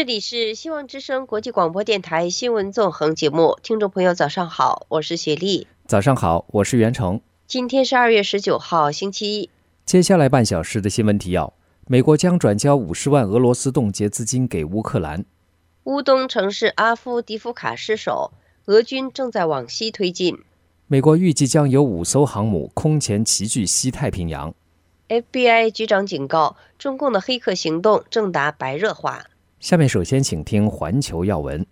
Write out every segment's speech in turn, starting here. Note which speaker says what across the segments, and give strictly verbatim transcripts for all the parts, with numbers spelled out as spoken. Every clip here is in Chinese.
Speaker 1: 这里是希望之声国际广播电台新闻纵横节目，听众朋友早上好，我是雪莉。
Speaker 2: 早上好，我是袁成。
Speaker 1: 今天是二月十九号，星期一。
Speaker 2: 接下来半小时的新闻提要：美国将转交五十万俄罗斯冻结资金给乌克兰；
Speaker 1: 乌东城市阿夫迪夫卡失守，俄军正在往西推进；
Speaker 2: 美国预计将有五艘航母空前齐聚西太平洋；
Speaker 1: F B I 局长警告，中共的黑客行动正达白热化。
Speaker 2: 下面首先请听环球要闻。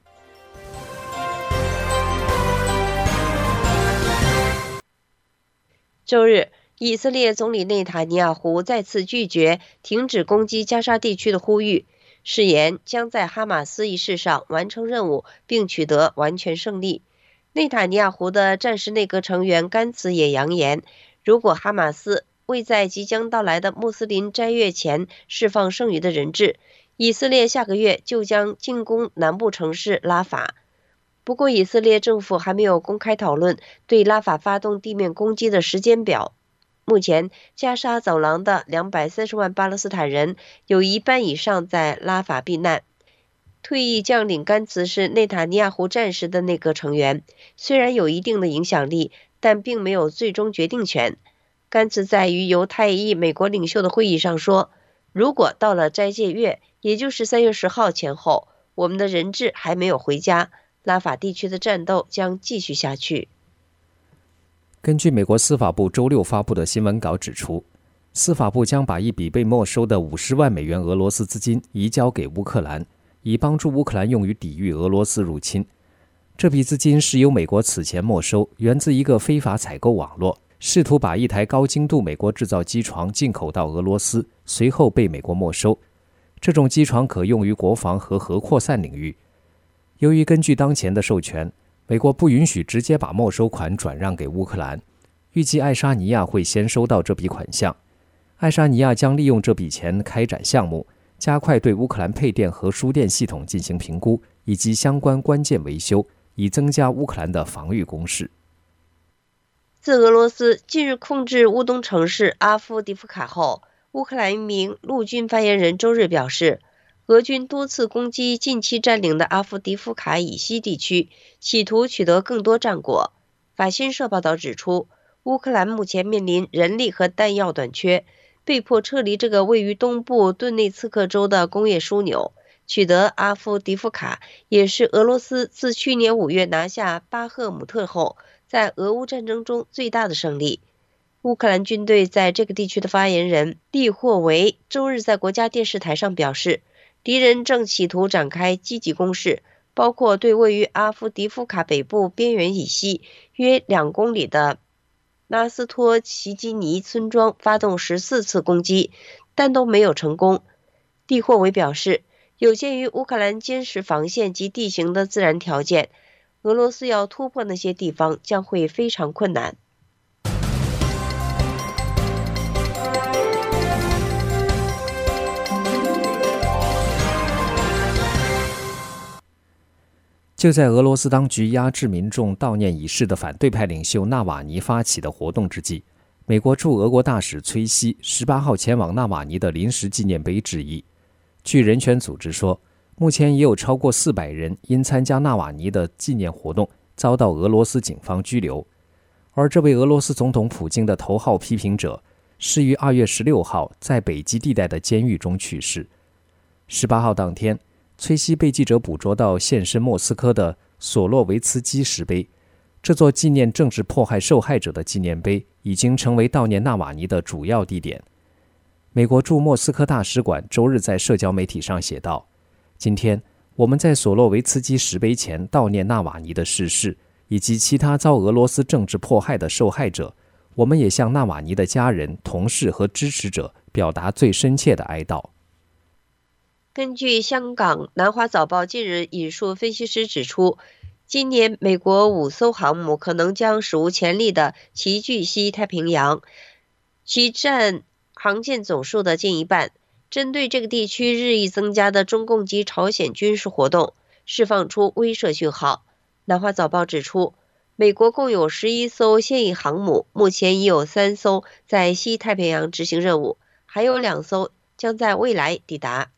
Speaker 1: 周日，以色列总理内塔尼亚胡再次拒绝停止攻击加沙地区的呼吁，誓言将在哈马斯一事上完成任务并取得完全胜利。内塔尼亚胡的战时内阁成员甘茨也扬言，如果哈马斯未在即将到来的穆斯林斋月前释放剩余的人质，以色列下个月就将进攻南部城市拉法。不过，以色列政府还没有公开讨论对拉法发动地面攻击的时间表。目前，加沙走廊的两百三十万巴勒斯坦人有一半以上在拉法避难。退役将领甘茨是内塔尼亚胡战时的内阁成员，虽然有一定的影响力，但并没有最终决定权。甘茨在与犹太裔美国领袖的会议上说，如果到了斋戒月，也就是三月十号前后，我们的人质还没有回家，拉法地区的战斗将继续下去。
Speaker 2: 根据美国司法部周六发布的新闻稿指出，司法部将把一笔被没收的五十万美元俄罗斯资金移交给乌克兰，以帮助乌克兰用于抵御俄罗斯入侵。这笔资金是由美国此前没收，源自一个非法采购网络，试图把一台高精度美国制造机床进口到俄罗斯，随后被美国没收。这种机床可用于国防和核扩散领域。由于根据当前的授权，美国不允许直接把没收款转让给乌克兰，预计爱沙尼亚会先收到这笔款项。爱沙尼亚将利用这笔钱开展项目，加快对乌克兰配电和输电系统进行评估，以及相关关键维修，以增加乌克兰的防御攻势。
Speaker 1: 自俄罗斯近日控制乌东城市阿夫迪夫卡后，乌克兰一名陆军发言人周日表示，俄军多次攻击近期占领的阿夫迪夫卡以西地区，企图取得更多战果。法新社报道指出，乌克兰目前面临人力和弹药短缺，被迫撤离这个位于东部顿内茨克州的工业枢纽。取得阿夫迪夫卡也是俄罗斯自去年五月拿下巴赫姆特后，在俄乌战争中最大的胜利。乌克兰军队在这个地区的发言人利霍维周日在国家电视台上表示，敌人正企图展开积极攻势，包括对位于阿夫迪夫卡北部边缘以西约两公里的拉斯托奇基尼村庄发动十四次攻击，但都没有成功。利霍维表示，有鉴于乌克兰坚实防线及地形的自然条件，俄罗斯要突破那些地方将会非常困难。
Speaker 2: 就在俄罗斯当局压制民众悼念已逝的反对派领袖纳瓦尼发起的活动之际，美国驻俄国大使崔西十八号前往纳瓦尼的临时纪念碑致意。据人权组织说，目前也有超过四百人因参加纳瓦尼的纪念活动遭到俄罗斯警方拘留。而这位俄罗斯总统普京的头号批评者是于二月十六号在北极地带的监狱中去世。十八号当天，崔西被记者捕捉到现身莫斯科的索洛维茨基石碑，这座纪念政治迫害受害者的纪念碑已经成为悼念纳瓦尼的主要地点。美国驻莫斯科大使馆周日在社交媒体上写道，今天我们在索洛维茨基石碑前悼念纳瓦尼的逝世，以及其他遭俄罗斯政治迫害的受害者。我们也向纳瓦尼的家人、同事和支持者表达最深切的哀悼。
Speaker 1: 根据香港南华早报近日引述分析师指出，今年美国五艘航母可能将史无前例地齐聚西太平洋，其占航舰总数的近一半。针对这个地区日益增加的中共及朝鲜军事活动，释放出威慑讯号。南华早报指出，美国共有十一艘现役航母，目前已有三艘在西太平洋执行任务，还有两艘将在未来抵达。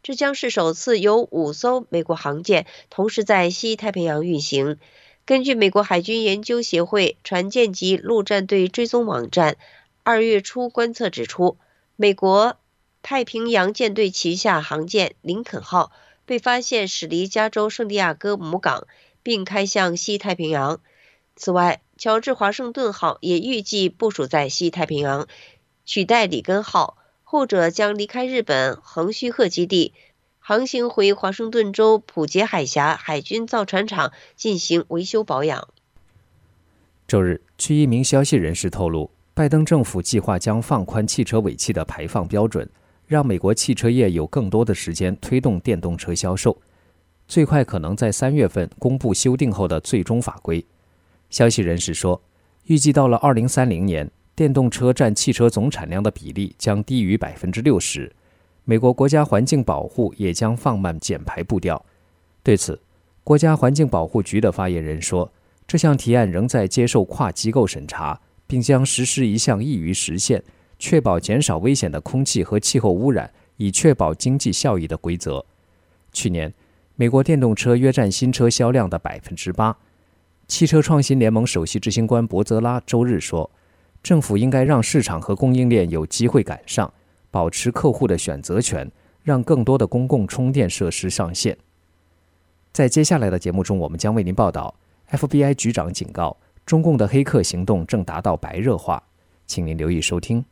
Speaker 1: 这将是首次有五艘美国航舰同时在西太平洋运行。根据美国海军研究协会船舰及陆战队追踪网站二月初观测指出，美国太平洋舰队旗下航舰林肯号被发现驶离加州圣地亚哥母港，并开向西太平洋。此外，乔治华盛顿号也预计部署在西太平洋，取代里根号，后者将离开日本横须贺基地，航行回华盛顿州普杰海峡海军造船厂进行维修保养。
Speaker 2: 周日，据一名消息人士透露，拜登政府计划将放宽汽车尾气的排放标准，让美国汽车业有更多的时间推动电动车销售，最快可能在三月份公布修订后的最终法规。消息人士说，预计到了二零三零年，电动车占汽车总产量的比例将低于 百分之六十， 美国国家环境保护也将放慢减排步调。对此，国家环境保护局的发言人说，这项提案仍在接受跨机构审查，并将实施一项易于实现、确保减少危险的空气和气候污染，以确保经济效益的规则。去年，美国电动车约占新车销量的 百分之八。汽车创新联盟首席执行官博泽拉周日说，政府应该让市场和供应链有机会赶上，保持客户的选择权，让更多的公共充电设施上线。在接下来的节目中，我们将为您报道 F B I 局长警告，中共的黑客行动正达到白热化，请您留意收听。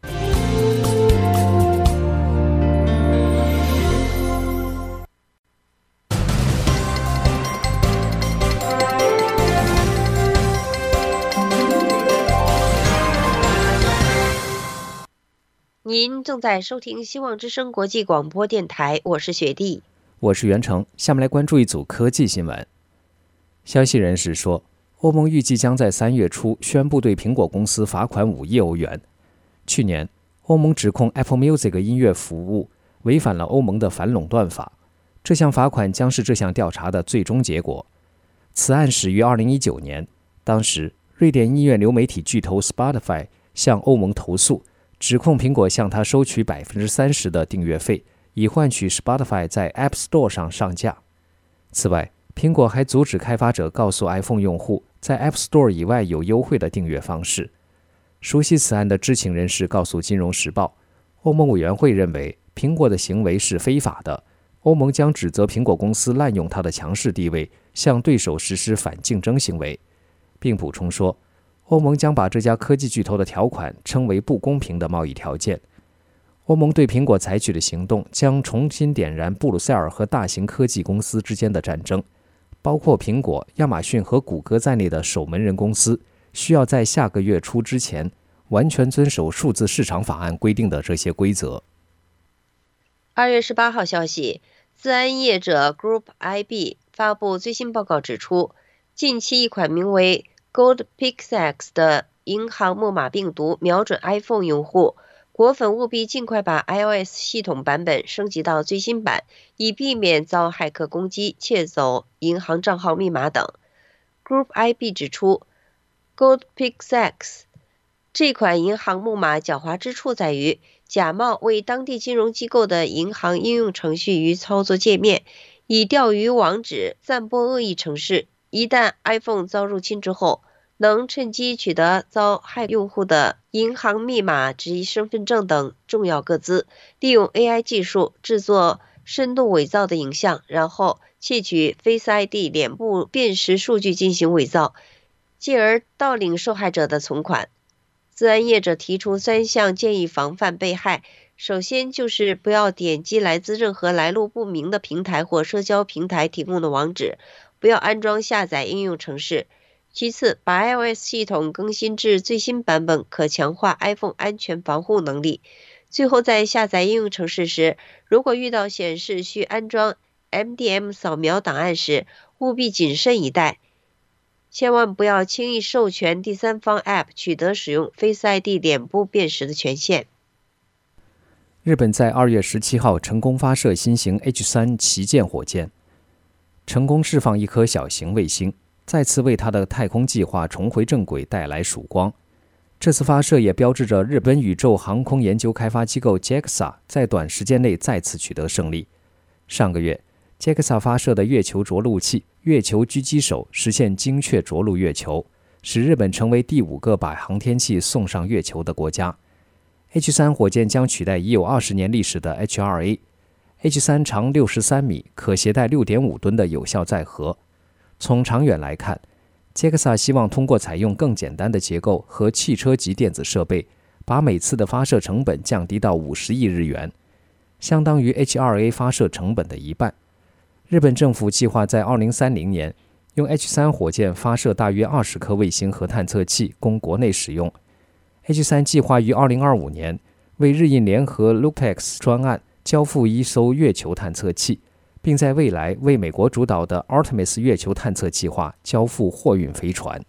Speaker 1: 您正在收听希望之声国际广播电台，我是雪莉，
Speaker 2: 我是袁成。下面来关注一组科技新闻。消息人士说，欧盟预计将在三月初宣布对苹果公司罚款五亿欧元。去年，欧盟指控 Apple Music 音乐服务违反了欧盟的反垄断法，这项罚款将是这项调查的最终结果。此案始于二零一九年，当时瑞典音乐流媒体巨头 Spotify 向欧盟投诉，指控苹果向他收取 百分之三十 的订阅费，以换取 Spotify 在 App Store 上上架。此外，苹果还阻止开发者告诉 iPhone 用户在 App Store 以外有优惠的订阅方式。熟悉此案的知情人士告诉《金融时报》，欧盟委员会认为苹果的行为是非法的，欧盟将指责苹果公司滥用它的强势地位，向对手实施反竞争行为，并补充说，欧盟将把这家科技巨头的条款称为不公平的贸易条件。欧盟对苹果采取的行动将重新点燃布鲁塞尔和大型科技公司之间的战争，包括苹果、亚马逊和谷歌在内的守门人公司需要在下个月初之前完全遵守数字市场法案规定的这些规则。
Speaker 1: 二月十八号消息，资安业者 Group I B 发布最新报告指出，近期一款名为 GoldPixX 的银行木马病毒瞄准 iPhone 用户，果粉务必尽快把 iOS 系统版本升级到最新版，以避免遭骇客攻击、窃走银行账号密码等。Group I B 指出， GoldPixX 这款银行木马狡猾之处在于假冒为当地金融机构的银行应用程序与操作界面，以钓鱼网址散播恶意程式。一旦 iPhone 遭入侵之后，能趁机取得遭害用户的银行密码及身份证等重要个资，利用 A I 技术制作深度伪造的影像，然后窃取 Face I D 脸部辨识数据进行伪造，继而盗领受害者的存款。资安业者提出三项建议防范被害，首先就是不要点击来自任何来路不明的平台或社交平台提供的网址，不要安装下载应用程式。其次，把 iOS 系统更新至最新版本，可强化 iPhone 安全防护能力。最后，在下载应用程式时，如果遇到显示需安装 M D M 扫描档案时，务必谨慎以待，千万不要轻易授权第三方 App 取得使用 Face I D 脸部辨识的权限。
Speaker 2: 日本在二月十七号成功发射新型 H 三 旗舰火箭，成功释放一颗小型卫星，再次为它的太空计划重回正轨带来曙光。这次发射也标志着日本宇宙航空研究开发机构 J A X A 在短时间内再次取得胜利， 上个月 J A X A 发射的月球着陆器月球狙击手实现精确着陆月球，使日本成为第五个把航天器送上月球的国家。 H 三 火箭将取代已有二十年历史的 H 二 A。 H 三 长六十三米，可携带 六点五吨的有效载荷。从长远来看， J A X A 希望通过采用更简单的结构和汽车级电子设备，把每次的发射成本降低到五十亿日元，相当于 H 二 A 发射成本的一半。日本政府计划在二零三零年用 H 三 火箭发射大约二十颗卫星和探测器供国内使用。 H 三 计划于二零二五年为日印联合 LUPEX 专案交付一艘月球探测器，并在未来为美国主导的 Artemis 月球探测计划交付货运飞船。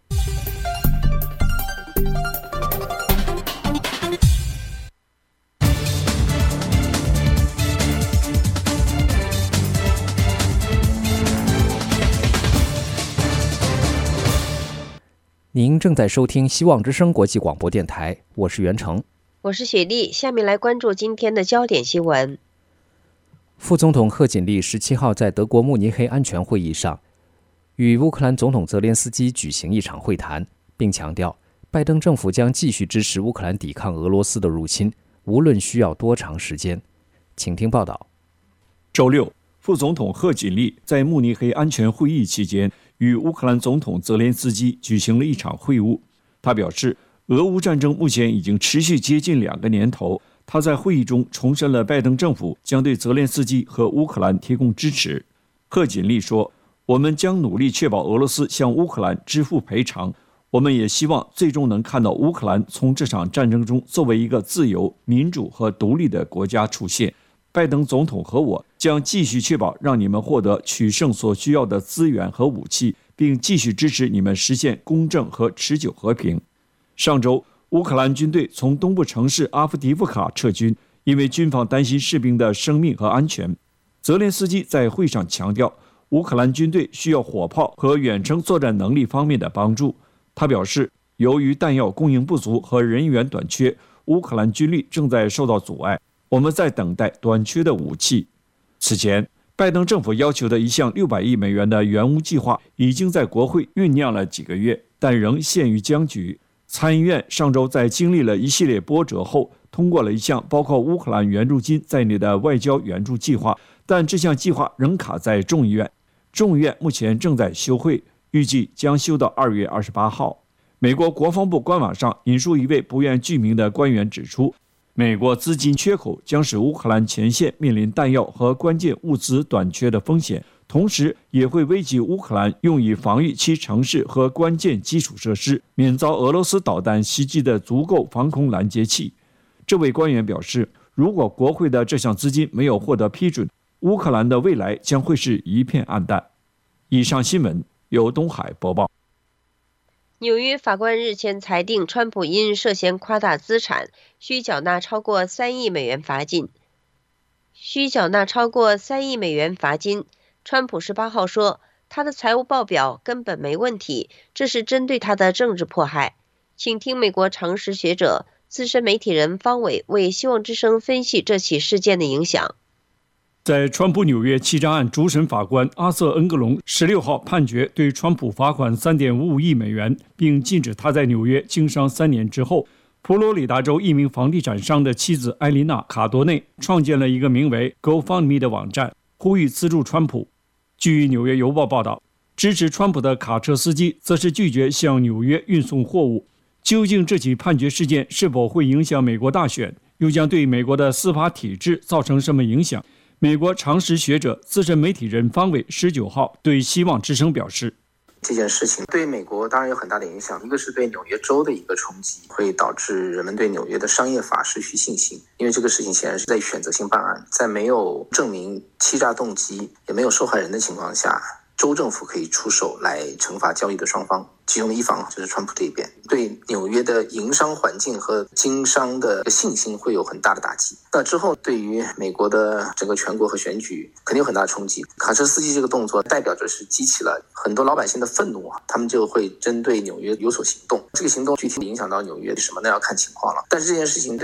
Speaker 2: 您正在收听希望之声国际广播电台，我是袁成，
Speaker 1: 我是雪莉。下面来关注今天的焦点新闻。
Speaker 2: 副总统贺锦丽十七号在德国慕尼黑安全会议上与乌克兰总统泽连斯基举行一场会谈，并强调拜登政府将继续支持乌克兰抵抗俄罗斯的入侵，无论需要多长时间。请听报道。
Speaker 3: 周六，副总统贺锦丽在慕尼黑安全会议期间与乌克兰总统泽连斯基举行了一场会晤。他表示，俄乌战争目前已经持续接近两个年头。他在会议中重申了拜登政府将对泽连斯基和乌克兰提供支持。贺锦丽说，我们将努力确保俄罗斯向乌克兰支付赔偿，我们也希望最终能看到乌克兰从这场战争中作为一个自由、民主和独立的国家出现。拜登总统和我将继续确保让你们获得取胜所需要的资源和武器，并继续支持你们实现公正和持久和平。上周，乌克兰军队从东部城市阿夫迪夫卡撤军，因为军方担心士兵的生命和安全。泽连斯基在会上强调，乌克兰军队需要火炮和远程作战能力方面的帮助。他表示，由于弹药供应不足和人员短缺，乌克兰军力正在受到阻碍。我们在等待短缺的武器。此前，拜登政府要求的一项六百亿美元的援乌计划已经在国会酝酿了几个月，但仍陷于僵局。参议院上周在经历了一系列波折后，通过了一项包括乌克兰援助金在内的外交援助计划，但这项计划仍卡在众议院。众议院目前正在休会，预计将休到二月二十八号。美国国防部官网上引述一位不愿具名的官员指出，美国资金缺口将使乌克兰前线面临弹药和关键物资短缺的风险，同时也会危及乌克兰用以防御其城市和关键基础设施免遭俄罗斯导弹袭击的足够防空拦截器。这位官员表示，如果国会的这项资金没有获得批准，乌克兰的未来将会是一片暗淡。以上新闻由东海播报。
Speaker 1: 纽约法官日前裁定，川普因涉嫌夸大资产，需缴纳超过三亿美元罚金。需缴纳超过三亿美元罚金。川普十八号说，他的财务报表根本没问题，这是针对他的政治迫害。请听美国常识学者、资深媒体人方伟为希望之声分析这起事件的影响。
Speaker 3: 在川普纽约欺诈案主审法官阿瑟·恩格隆十六号判决对川普罚款 三点五五亿美元，并禁止他在纽约经商三年之后，佛罗里达州一名房地产商的妻子艾琳娜·卡多内创建了一个名为 GoFundMe 的网站，呼吁资助川普。据纽约邮报报道，支持川普的卡车司机则是拒绝向纽约运送货物。究竟这起判决事件是否会影响美国大选，又将对美国的司法体制造成什么影响？美国常识学者、资深媒体人方伟十九号对希望之声表示，
Speaker 4: 这件事情对美国当然有很大的影响，一个是对纽约州的一个冲击，会导致人们对纽约的商业法失去信心，因为这个事情显然是在选择性办案，在没有证明欺诈动机也没有受害人的情况下，州政府可以出手来惩罚交易的双方，其中的一方就是川普这边，对纽约的营商环境和经商的信心会有很大的打击。那之后对于美国的整个全国和选举肯定有很大的冲击。卡车司机这个动作代表着是激起了很多老百姓的愤怒，他们就会针对纽约有所行动。这个行动具体影响到纽约什么呢？要看情况了。但是这件事情对美国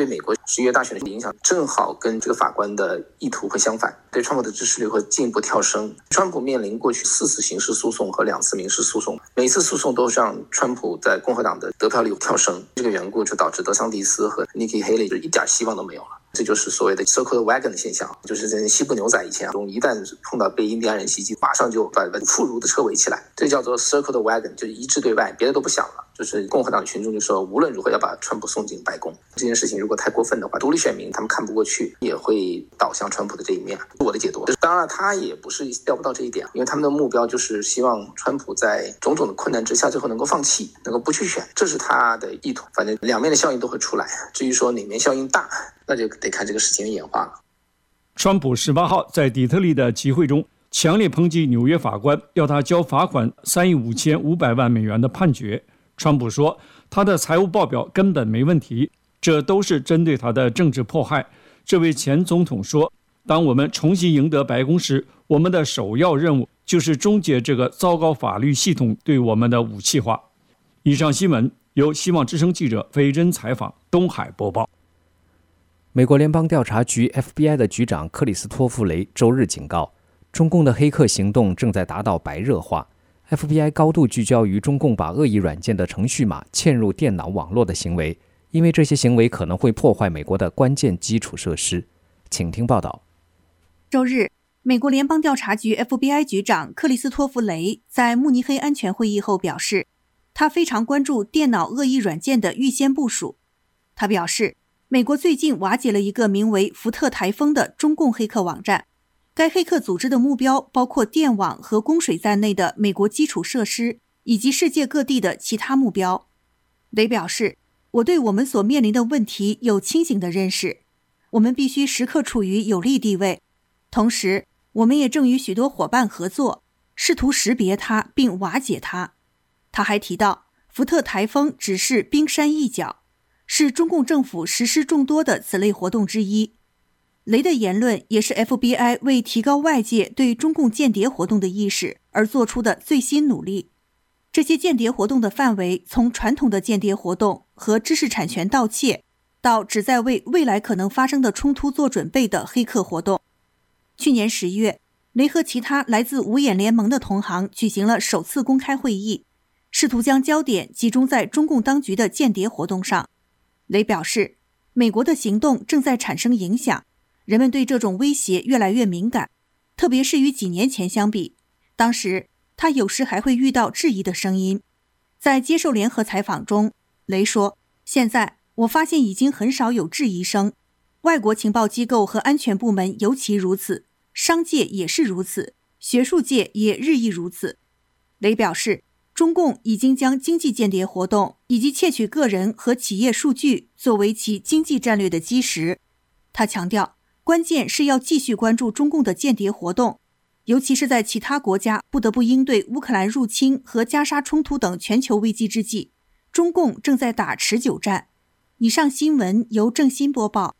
Speaker 4: 十一月大选的影响正好跟这个法官的意图会相反，对川普的支持率会进一步跳升。川普面临过去四次刑事诉讼和两次民事诉讼，每次诉讼都让川普在共和党的得票率跳升，这个缘故就导致德桑蒂斯和 Nikki Haley 就一点希望都没有了。这就是所谓的 circle the wagon 的现象，就是在西部牛仔以前中，一旦碰到被印第安人袭击，马上就把妇孺的车围起来，这叫做 circle the wagon， 就是一致对外，别的都不想了。就是共和党群众就说，无论如何要把川普送进白宫。这件事情如果太过分的话，独立选民他们看不过去，也会倒向川普的这一面。我的解读，当然他也不是料不到这一点，因为他们的目标就是希望川普在种种的困难之下，最后能够放弃，能够不去选，这是他的意图。反正两面的效应都会出来，至于说哪面效应大，那就得看这个事情的演化了。
Speaker 3: 川普十八号在底特律的集会中强烈抨击纽约法官要他交罚款三亿五千五百万美元的判决。川普说，他的财务报表根本没问题，这都是针对他的政治迫害。这位前总统说，当我们重新赢得白宫时，我们的首要任务就是终结这个糟糕法律系统对我们的武器化。以上新闻由希望之声记者斐真采访，东海播报。
Speaker 2: 美国联邦调查局 F B I 的局长克里斯托弗·雷周日警告，中共的黑客行动正在达到白热化。F B I 高度聚焦于中共把恶意软件的程序码嵌入电脑网络的行为，因为这些行为可能会破坏美国的关键基础设施。请听报道。
Speaker 5: 周日，美国联邦调查局 F B I 局长克里斯托弗·雷在慕尼黑安全会议后表示，他非常关注电脑恶意软件的预先部署。他表示，美国最近瓦解了一个名为福特台风的中共黑客网站，该黑客组织的目标包括电网和供水在内的美国基础设施，以及世界各地的其他目标。雷表示，我对我们所面临的问题有清醒的认识，我们必须时刻处于有利地位，同时我们也正与许多伙伴合作，试图识别它并瓦解它。他还提到，福特台风只是冰山一角，是中共政府实施众多的此类活动之一。雷的言论也是 F B I 为提高外界对中共间谍活动的意识而做出的最新努力。这些间谍活动的范围从传统的间谍活动和知识产权盗窃，到旨在为未来可能发生的冲突做准备的黑客活动。去年十月，雷和其他来自五眼联盟的同行举行了首次公开会议，试图将焦点集中在中共当局的间谍活动上。雷表示，美国的行动正在产生影响，人们对这种威胁越来越敏感，特别是与几年前相比，当时他有时还会遇到质疑的声音。在接受联合采访中，雷说，现在我发现已经很少有质疑声，外国情报机构和安全部门尤其如此，商界也是如此，学术界也日益如此。雷表示，中共已经将经济间谍活动以及窃取个人和企业数据作为其经济战略的基石。他强调，关键是要继续关注中共的间谍活动，尤其是在其他国家不得不应对乌克兰入侵和加沙冲突等全球危机之际，中共正在打持久战。以上新闻由郑欣播报。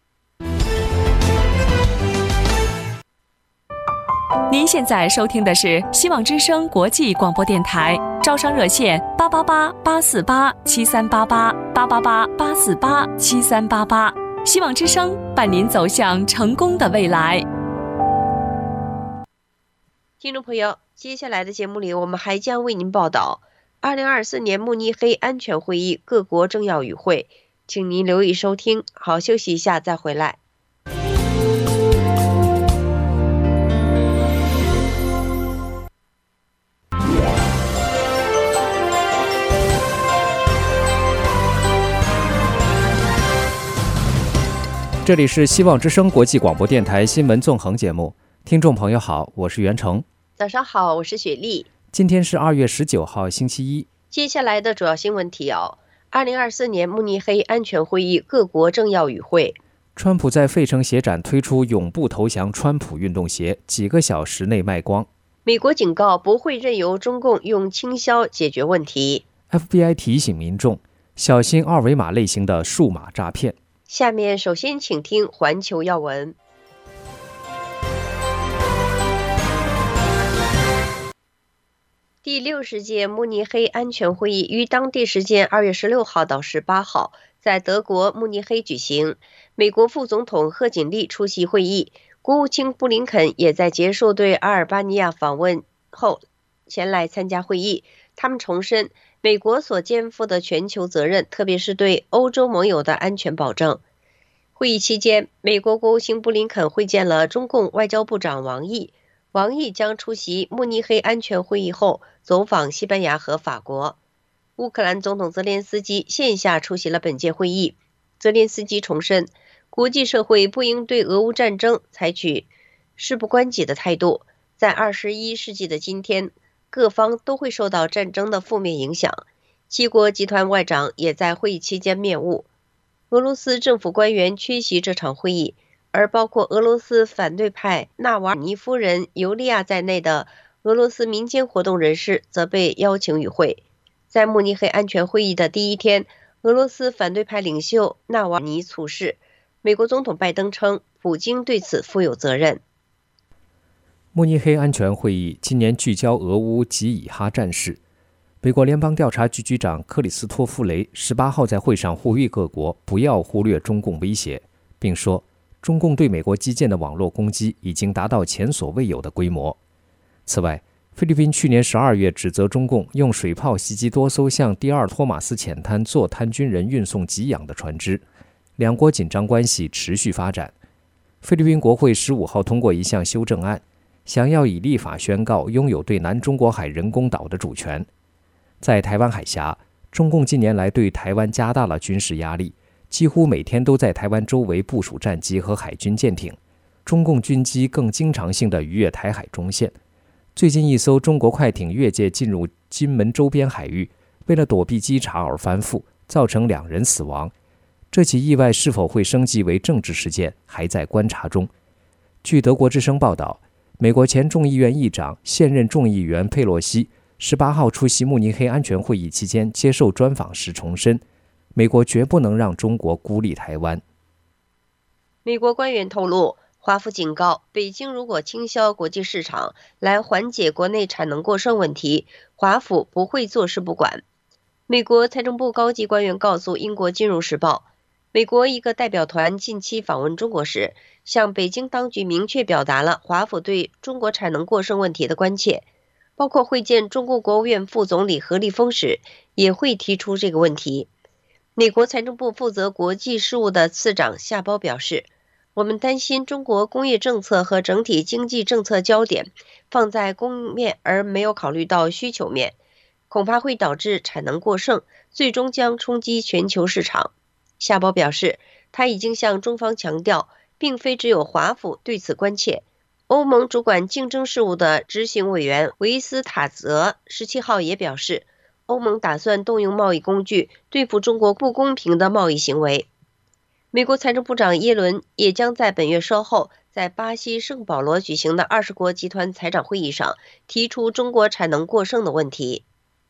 Speaker 6: 您现在收听的是希望之声国际广播电台，招商热线八八八八四八七三八八八八八八四八七三八八。希望之声伴您走向成功的未来。
Speaker 1: 听众朋友，接下来的节目里，我们还将为您报道二零二四年慕尼黑安全会议各国政要与会，请您留意收听。好，休息一下再回来。
Speaker 2: 这里是希望之声国际广播电台新闻纵横节目，听众朋友好，我是袁成。
Speaker 1: 早上好，我是雪莉。
Speaker 2: 今天是二月十九号，星期一。
Speaker 1: 接下来的主要新闻提要：二零二四年慕尼黑安全会议各国政要与会。
Speaker 2: 川普在费城鞋展推出永不投降川普运动鞋，几个小时内卖光。
Speaker 1: 美国警告不会任由中共用倾销解决问题。
Speaker 2: F B I 提醒民众小心二维码类型的数码诈骗。
Speaker 1: 下面首先请听环球要闻。 第六十届慕尼黑安全会议于当地时间二月十六号到十八号在德国慕尼黑举行。美国副总统贺锦丽出席会议，国务卿布林肯也在结束对阿尔巴尼亚访问后前来参加会议。他们重申美国所肩负的全球责任，特别是对欧洲盟友的安全保证。会议期间，美国国务卿布林肯会见了中共外交部长王毅。王毅将出席慕尼黑安全会议后走访西班牙和法国。乌克兰总统泽连斯基线下出席了本届会议。泽连斯基重申，国际社会不应对俄乌战争采取事不关己的态度。在二十一世纪的今天，各方都会受到战争的负面影响。七国集团外长也在会议期间面晤。俄罗斯政府官员缺席这场会议，而包括俄罗斯反对派纳瓦尔尼夫人尤利亚在内的俄罗斯民间活动人士则被邀请与会。在慕尼黑安全会议的第一天，俄罗斯反对派领袖纳瓦尔尼猝逝。美国总统拜登称，普京对此负有责任。
Speaker 2: 慕尼黑安全会议今年聚焦俄乌及以哈战事。美国联邦调查局局长克里斯托弗雷十八号在会上呼吁各国不要忽略中共威胁，并说中共对美国基建的网络攻击已经达到前所未有的规模。此外，菲律宾去年十二月指责中共用水炮袭击多艘向第二托马斯浅滩坐滩军人运送给养的船只，两国紧张关系持续发展。菲律宾国会十五号通过一项修正案，想要以立法宣告拥有对南中国海人工岛的主权。在台湾海峡，中共近年来对台湾加大了军事压力，几乎每天都在台湾周围部署战机和海军舰艇，中共军机更经常性地逾越台海中线。最近一艘中国快艇越界进入金门周边海域，为了躲避稽查而翻覆，造成两人死亡。这起意外是否会升级为政治事件，还在观察中。据德国之声报道，美国前众议院议长、现任众议员佩洛西十八号出席慕尼黑安全会议期间接受专访时重申，美国绝不能让中国孤立台湾。
Speaker 1: 美国官员透露，华府警告，北京如果倾销国际市场来缓解国内产能过剩问题，华府不会坐视不管。美国财政部高级官员告诉英国金融时报，美国一个代表团近期访问中国时，向北京当局明确表达了华府对中国产能过剩问题的关切，包括会见中国国务院副总理何立峰时也会提出这个问题。美国财政部负责国际事务的次长夏包表示，我们担心中国工业政策和整体经济政策焦点放在供面而没有考虑到需求面，恐怕会导致产能过剩，最终将冲击全球市场。夏包表示，他已经向中方强调，并非只有华府对此关切。欧盟主管竞争事务的执行委员维斯塔泽十七号也表示，欧盟打算动用贸易工具对付中国不公平的贸易行为。美国财政部长耶伦也将在本月稍后在巴西圣保罗举行的二十国集团财长会议上提出中国产能过剩的问题。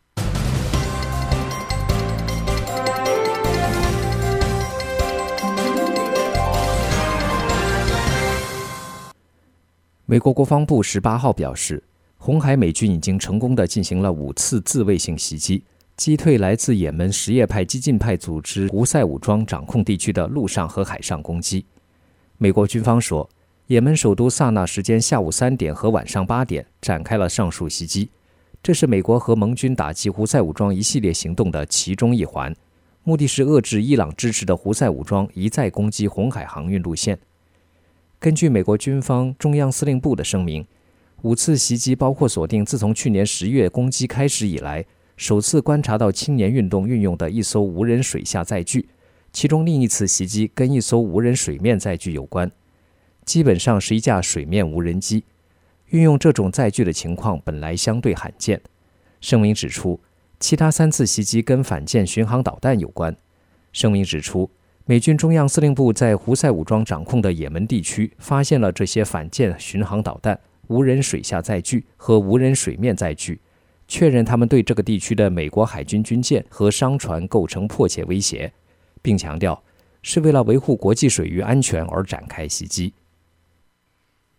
Speaker 2: 美国国防部十八号表示，红海美军已经成功地进行了五次自卫性袭击，击退来自也门什叶派激进派组织胡塞武装掌控地区的陆上和海上攻击。美国军方说，也门首都萨那时间下午三点和晚上八点展开了上述袭击，这是美国和盟军打击胡塞武装一系列行动的其中一环，目的是遏制伊朗支持的胡塞武装一再攻击红海航运路线。根据美国军方中央司令部的声明，五次袭击包括锁定自从去年十月攻击开始以来首次观察到青年运动运用的一艘无人水下载具，其中另一次袭击跟一艘无人水面载具有关，基本上是一架水面无人机。运用这种载具的情况本来相对罕见。声明指出，其他三次袭击跟反舰巡航导弹有关。声明指出，美军中央司令部在胡塞武装掌控的也门地区发现了这些反舰巡航导弹、无人水下载具和无人水面载具，确认他们对这个地区的美国海军军舰和商船构成迫切威胁，并强调是为了维护国际水域安全而展开袭击。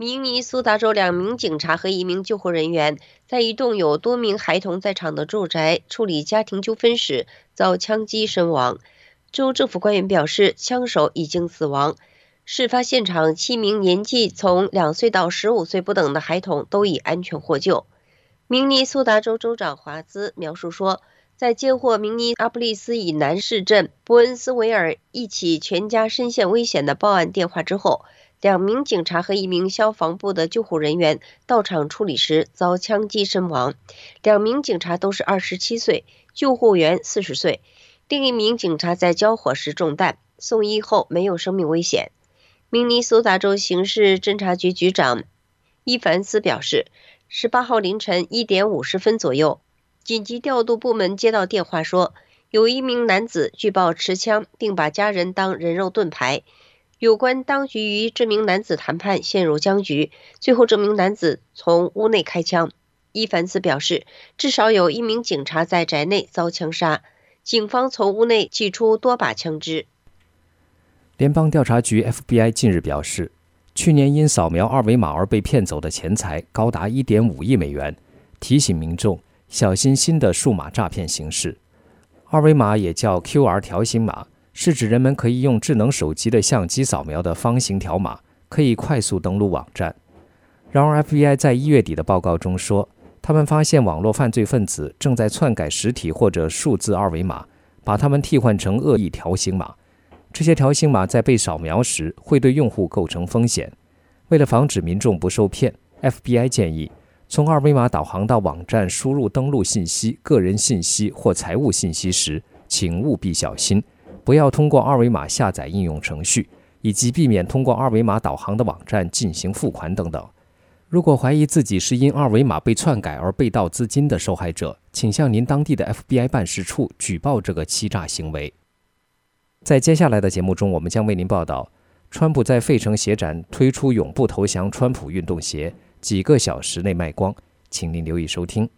Speaker 1: 明尼苏达州两名警察和一名救护人员在一栋有多名孩童在场的住宅处理家庭纠纷时遭枪击身亡。州政府官员表示，枪手已经死亡。事发现场七名年纪从两岁到十五岁不等的孩童都已安全获救。明尼苏达州州长华兹描述说，在接获明尼阿布利斯以南市镇伯恩斯维尔一起全家身陷危险的报案电话之后，两名警察和一名消防部的救护人员到场处理时遭枪击身亡。两名警察都是二十七岁，救护员四十岁。另一名警察在交火时中弹，送医后没有生命危险。明尼苏达州刑事侦查局局长伊凡斯表示，十八号凌晨一点五十分左右，紧急调度部门接到电话说，有一名男子据报持枪，并把家人当人肉盾牌。有关当局与这名男子谈判陷入僵局，最后这名男子从屋内开枪。伊凡斯表示，至少有一名警察在宅内遭枪杀，警方从屋内取出多把枪支。
Speaker 2: 联邦调查局 F B I 近日表示，去年因扫描二维码而被骗走的钱财高达 一点五亿美元，提醒民众小心新的数码诈骗形式。二维码也叫 Q R 条形码，是指人们可以用智能手机的相机扫描的方形条码，可以快速登录网站。然而 F B I 在一月底的报告中说，他们发现网络犯罪分子正在篡改实体或者数字二维码，把它们替换成恶意条形码。这些条形码在被扫描时会对用户构成风险。为了防止民众不受骗， F B I 建议从二维码导航到网站输入登录信息、个人信息或财务信息时，请务必小心，不要通过二维码下载应用程序，以及避免通过二维码导航的网站进行付款等等。如果怀疑自己是因二维码被篡改而被盗资金的受害者，请向您当地的 F B I 办事处举报这个欺诈行为。在接下来的节目中，我们将为您报道，川普在费城鞋展推出永不投降川普运动鞋，几个小时内卖光，请您留意收听。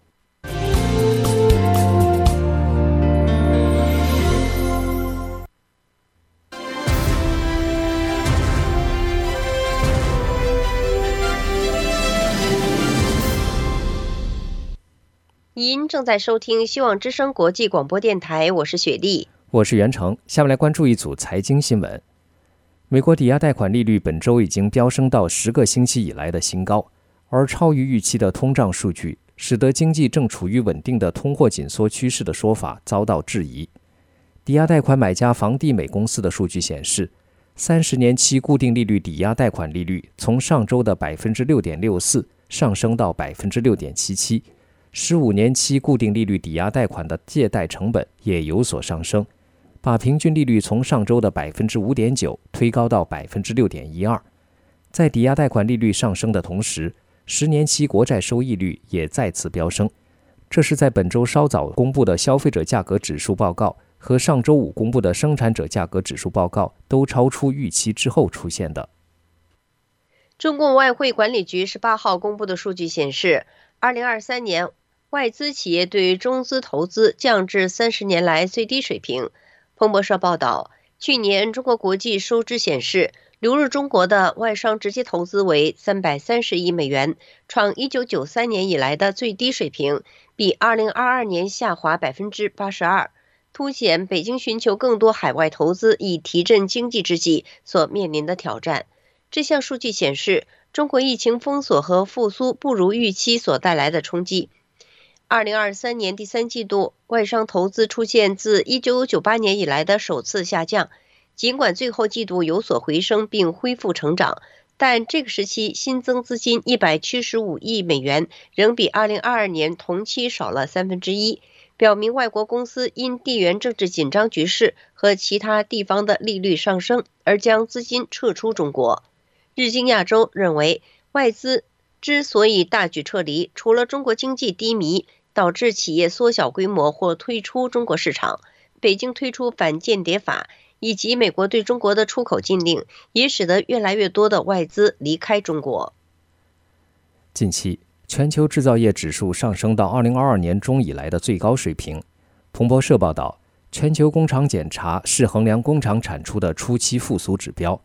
Speaker 1: 您正在收听希望之声国际广播电台，我是雪莉，
Speaker 2: 我是袁成。下面来关注一组财经新闻。美国抵押贷款利率本周已经飙升到十个星期以来的新高，而超于预期的通胀数据使得经济正处于稳定的通货紧缩趋势的说法遭到质疑。抵押贷款买家房地美公司的数据显示，三十年期固定利率抵押贷款利率从上周的 百分之六点六四 上升到 百分之六点七七，十五年期固定利率抵押贷款的借贷成本也有所上升，把平均利率从上周的 百分之五点九 推高到 百分之六点一二。 在抵押贷款利率上升的同时，十年期国债收益率也再次飙升，这是在本周稍早公布的消费者价格指数报告和上周五公布的生产者价格指数报告都超出预期之后出现的。
Speaker 1: 中共外汇管理局十八号公布的数据显示，二零二三年外资企业对中资投资降至三十年来最低水平。彭博社报道，去年中国国际收支显示，流入中国的外商直接投资为三百三十亿美元，创一九九三年以来的最低水平，比二零二二年下滑 百分之八十二， 凸显北京寻求更多海外投资以提振经济之际所面临的挑战。这项数据显示，中国疫情封锁和复苏不如预期所带来的冲击。二零二三年第三季度，外商投资出现自一九九八年以来的首次下降，尽管最后季度有所回升并恢复成长，但这个时期新增资金一百七十五亿美元，仍比二零二二年同期少了三分之一，表明外国公司因地缘政治紧张局势和其他地方的利率上升而将资金撤出中国。日经亚洲认为，外资之所以大举撤离，除了中国经济低迷导致企业缩小规模或退出中国市场，北京推出反间谍法以及美国对中国的出口禁令，也使得越来越多的外资离开中国。
Speaker 2: 近期，全球制造业指数上升到二零二二年中以来的最高水平。彭博社报道，全球工厂检查是衡量工厂产出的初期复苏指标。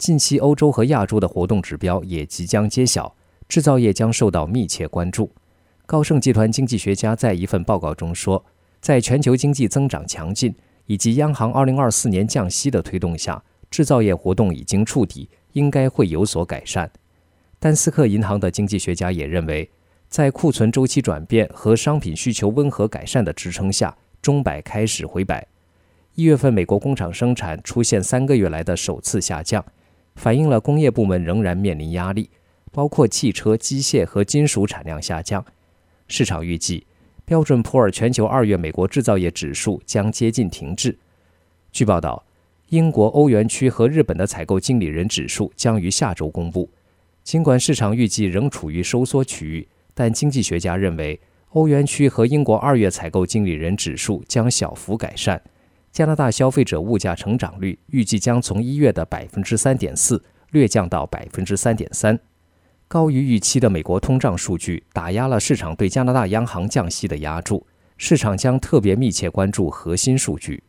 Speaker 2: 近期欧洲和亚洲的活动指标也即将揭晓，制造业将受到密切关注。高盛集团经济学家在一份报告中说，在全球经济增长强劲以及央行二零二四年降息的推动下，制造业活动已经触底，应该会有所改善。丹斯克银行的经济学家也认为，在库存周期转变和商品需求温和改善的支撑下，钟摆开始回摆。一月份美国工厂生产出现三个月来的首次下降，反映了工业部门仍然面临压力，包括汽车、机械和金属产量下降。市场预计，标准普尔全球二月美国制造业指数将接近停滞。据报道，英国、欧元区和日本的采购经理人指数将于下周公布。尽管市场预计仍处于收缩区域，但经济学家认为，欧元区和英国二月采购经理人指数将小幅改善。加拿大消费者物价成长率预计将从一月的 百分之三点四 略降到 百分之三点三。高于预期的美国通胀数据打压了市场对加拿大央行降息的压注，市场将特别密切关注核心数据。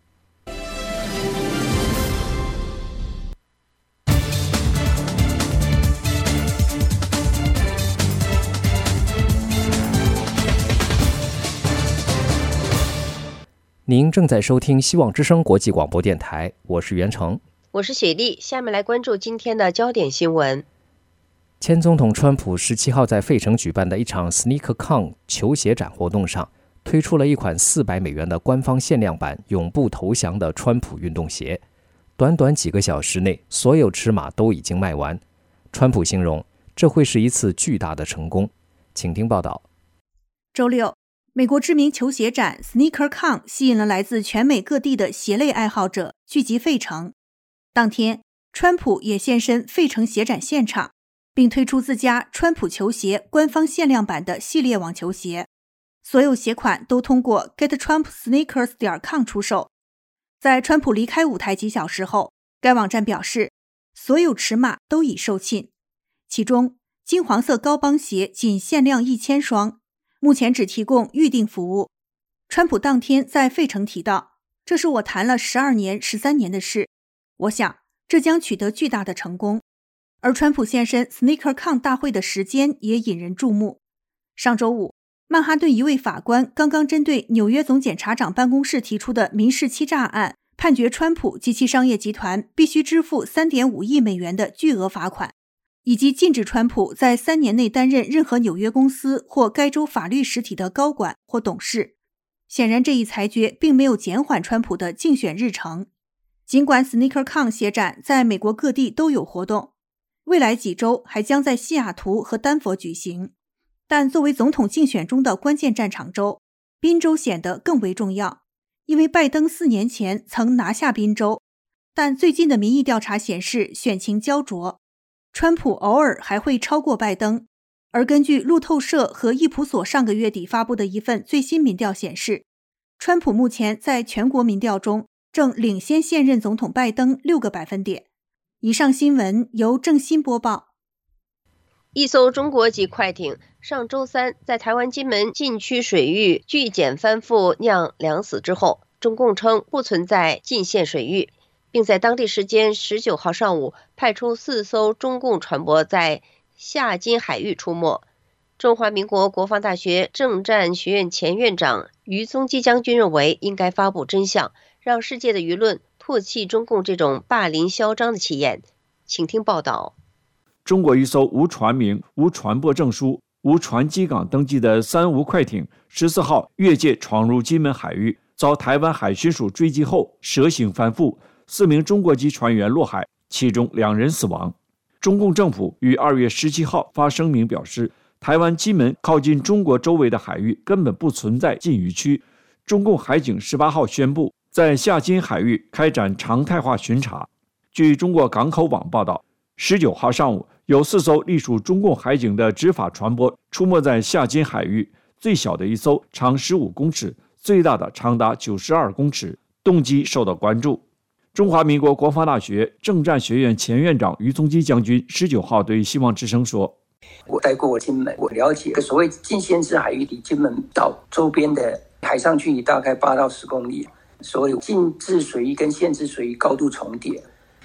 Speaker 2: 您正在收听希望之声国际广播电台，我是袁成，
Speaker 1: 我是雪莉。下面来关注今天的焦点新闻。
Speaker 2: 前总统川普十七号在费城举办的一场 SneakerCon 球鞋展活动上，推出了一款四百美元的官方限量版永不投降的川普运动鞋。短短几个小时内，所有尺码都已经卖完。川普形容这会是一次巨大的成功。请听报道。
Speaker 5: 周六，美国知名球鞋展 SneakerCon 吸引了来自全美各地的鞋类爱好者聚集费城。当天，川普也现身费城鞋展现场，并推出自家川普球鞋官方限量版的系列网球鞋，所有鞋款都通过 get trump sneakers 点 com 出售。在川普离开舞台几小时后，该网站表示，所有尺码都已售罄，其中金黄色高帮鞋仅限量一千双，目前只提供预订服务。川普当天在费城提到，这是我谈了十二年、十三年的事，我想这将取得巨大的成功。而川普现身 SneakerCon 大会的时间也引人注目。上周五，曼哈顿一位法官刚刚针对纽约总检察长办公室提出的民事欺诈案，判决川普及其商业集团必须支付 三点五亿美元的巨额罚款，以及禁止川普在三年内担任任何纽约公司或该州法律实体的高管或董事。显然，这一裁决并没有减缓川普的竞选日程。尽管 SneakerCon 鞋展在美国各地都有活动，未来几周还将在西雅图和丹佛举行，但作为总统竞选中的关键战场州，宾州显得更为重要，因为拜登四年前曾拿下宾州，但最近的民意调查显示选情焦灼，川普偶尔还会超过拜登。而根据路透社和易普所上个月底发布的一份最新民调显示，川普目前在全国民调中正领先现任总统拜登六个百分点。以上新闻由郑欣播报。
Speaker 1: 一艘中国籍快艇上周三在台湾金门禁区水域拒检翻覆酿两死之后，中共称不存在禁限水域，并在当地时间十九号上午派出四艘中共船舶在夏金海域出没。中华民国国防大学政战学院前院长于宗基将军认为，应该发布真相，让世界的舆论唾弃中共这种霸凌嚣张的气焰。请听报道。
Speaker 3: 中国一艘无船名、无船舶证书、无船机港登记的三无快艇十四号越界闯入金门海域，遭台湾海巡署追击后蛇形翻覆，四名中国籍船员落海，其中两人死亡。中共政府于二月十七号发声明表示，台湾金门靠近中国周围的海域根本不存在禁渔区。中共海警十八号宣布，在夏金海域开展常态化巡查。据中国港口网报道，十九号上午，有四艘隶属中共海警的执法船舶出没在夏金海域，最小的一艘长十五公尺，最大的长达九十二公尺，动机受到关注。中华民国国防大学政战学院前院长于宗基将军十九号对希望之声说，
Speaker 7: 我待过金门，我了解所谓禁限制海域离金门岛周边的海上距离大概八到十公里，所有禁制水域跟限制水域高度重叠。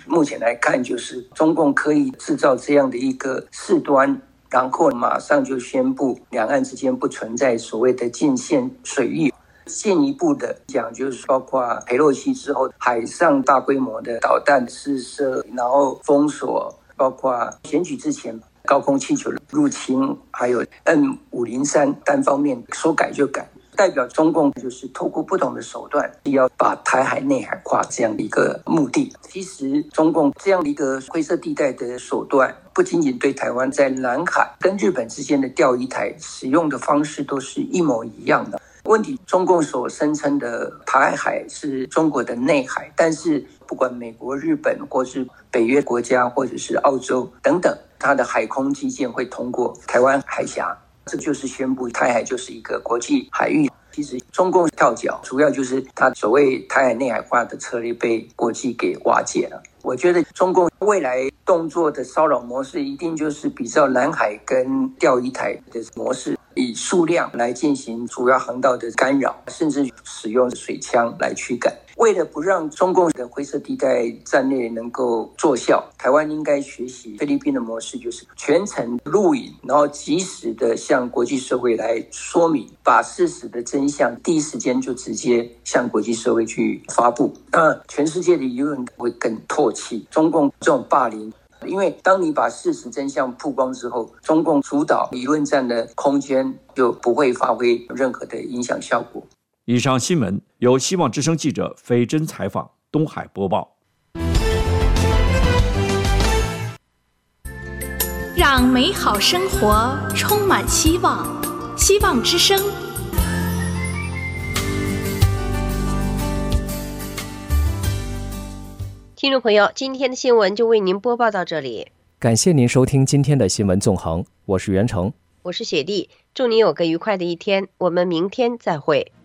Speaker 7: 目前来看，就是中共可以制造这样的一个事端，然后马上就宣布两岸之间不存在所谓的禁限水域。进一步的讲，就是包括裴洛西之后海上大规模的导弹试射，然后封锁，包括选举之前高空气球入侵，还有 M 五零三单方面说改就改，代表中共就是透过不同的手段要把台海内海化这样的一个目的。其实中共这样的一个灰色地带的手段，不仅仅对台湾，在南海跟日本之间的钓鱼台使用的方式都是一模一样的。问题，中共所声称的台海是中国的内海，但是不管美国、日本或是北约国家或者是澳洲等等，它的海空基建会通过台湾海峡，这就是宣布台海就是一个国际海域。其实中共跳脚，主要就是它所谓台海内海化的策略被国际给瓦解了。我觉得中共未来动作的骚扰模式，一定就是比照南海跟钓鱼台的模式，以数量来进行主要航道的干扰，甚至使用水枪来驱赶。为了不让中共的灰色地带战略能够奏效，台湾应该学习菲律宾的模式，就是全程录影，然后及时的向国际社会来说明，把事实的真相第一时间就直接向国际社会去发布。那全世界的舆论会更唾弃中共这种霸凌。因为当你把事实真相曝光之后，中共主导舆论战的空间就不会发挥任何的影响效果。
Speaker 3: 以上新闻由希望之声记者斐真采访，东海播报。
Speaker 8: 让美好生活充满希望，希望之声。
Speaker 1: 听众朋友，今天的新闻就为您播报到这里，
Speaker 2: 感谢您收听今天的新闻纵横，我是袁成，
Speaker 1: 我是雪莉，祝您有个愉快的一天，我们明天再会。